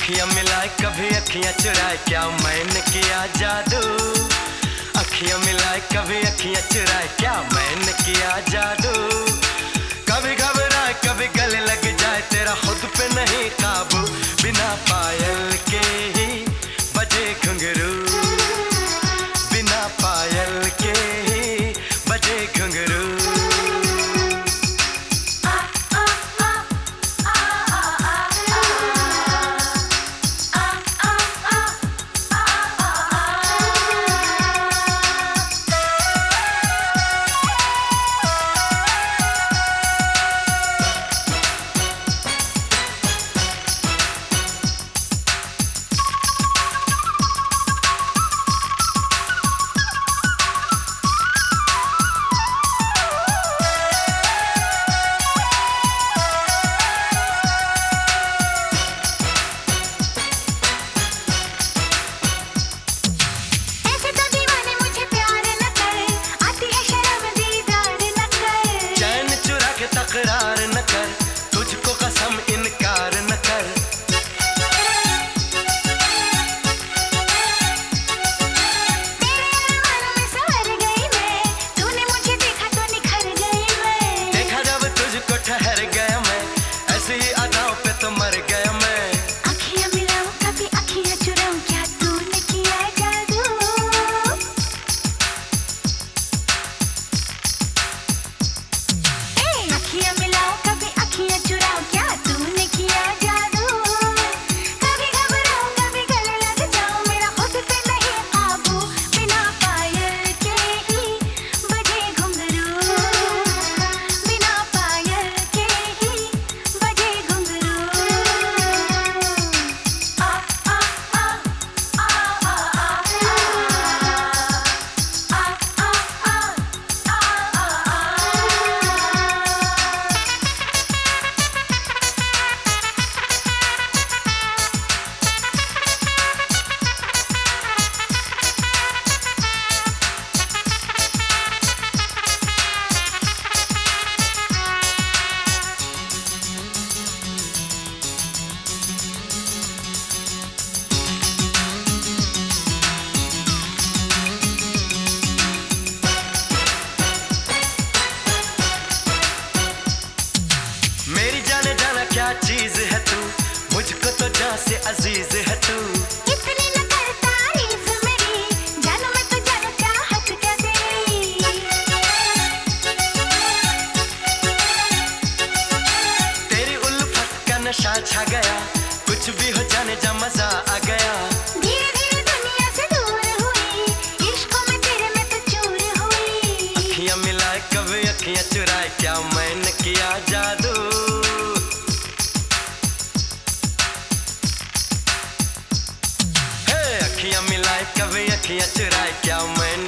अखियां मिलाए कभी अखियां चुराए, क्या मैंने किया जादू। अखियां मिलाए कभी अखियां चुराए, क्या मैंने किया जादू। कभी घबराए कभी गले लग जाए, तेरा खुद पे नहीं काबू। बिना पायल के ही बजे घुंघरू, बिना पायल के ही बजे घुंघरू। तकरार न कर, तुझको कसम इनकार न कर। तेरे मन में संवर गई मैं, तूने मुझे देखा तो निखर गई मैं। देखा जब तुझको ठहर गया मैं, ऐसी ही अदाओं पे तो मर गया मैं। अखियां मिलाऊं कभी अखियां चुराऊं, क्या तूने किया जादू। अखियां मिलाऊं कभी अखियां चुराऊं, क्या तूने किया जादू। कभी घबराऊं कभी गले लग जाऊं, मेरा खुद पे नहीं काबू। बिना पायल के ही बजे घुंघरू, बिना पायल के ही बजे घुंघरू। आ आ आ आ आ मेरी जाने जाना क्या चीज है तू, मुझको तो जान से अजीज है तू। इतनी न कर तारीफ मेरी, जानू मैं तो जानू चाहत क्या तेरी। तेरी उल्फत का नशा छा गया, कुछ भी हो जाने जा मजा आ गया। धीरे धीरे दुनिया से दूर हुई, इश्कों में तेरे में तो चूर हुई। अखियां मिलाए कभी अखियां चुराए, क्या मैंने किया जादू। हे अखियां मिलाए कभी अखियां चुराए, क्या मैंने